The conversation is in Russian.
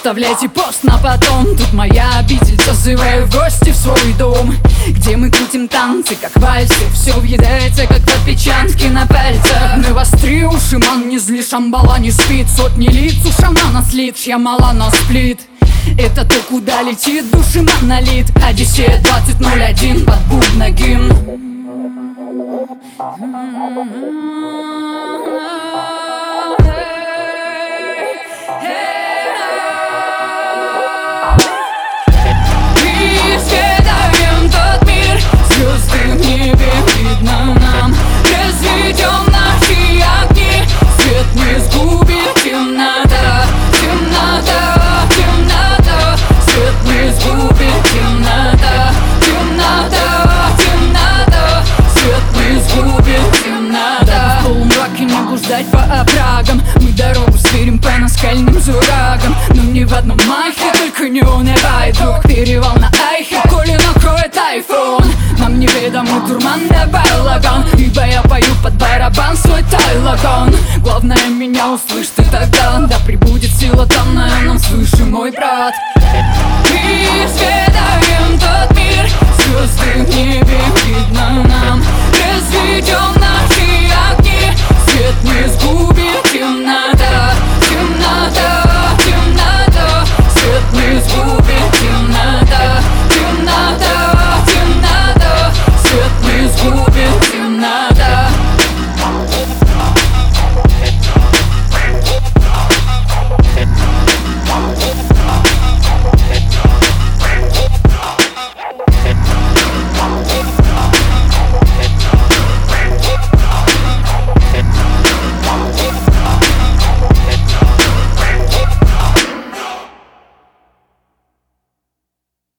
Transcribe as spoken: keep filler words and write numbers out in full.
оставляйте пост на потом. Тут моя обитель, зазываю в гости в свой дом, где мы крутим танцы, как вальсы. Все въедается, как отпечатки на пальцах. Навостри уши, ман, не зли, шамбала не спит. Сотни лиц у шамана слит, чья мала на сплит. Это то, куда летит души монолит. Одиссея двадцать ноль один под бубна гимн. Hey, hey, hey.